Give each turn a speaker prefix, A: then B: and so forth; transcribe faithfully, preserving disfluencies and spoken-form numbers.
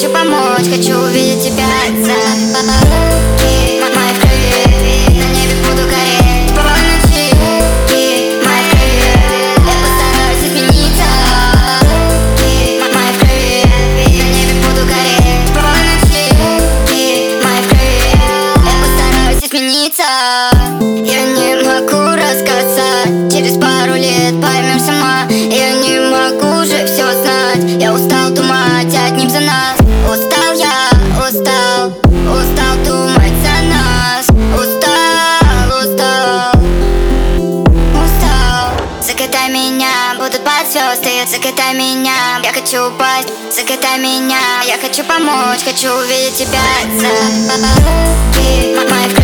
A: хочу помочь, хочу увидеть тебя за руки. Мои в крови, на небе буду гореть по ночи. Мои в крови, я постараюсь измениться. Мои в крови, на небе буду гореть по ночи. Мои в крови, я постараюсь измениться. Я не могу рассказать, через пару лет поймешь сама. Я не могу уже все знать, я устал думать одним за нас. Устал я, устал, устал думать за нас. Устал, устал, устал. Закатай меня, будут под звезды. Закатай меня, я хочу упасть. Закатай меня, я хочу помочь, хочу увидеть тебя за руки. Мои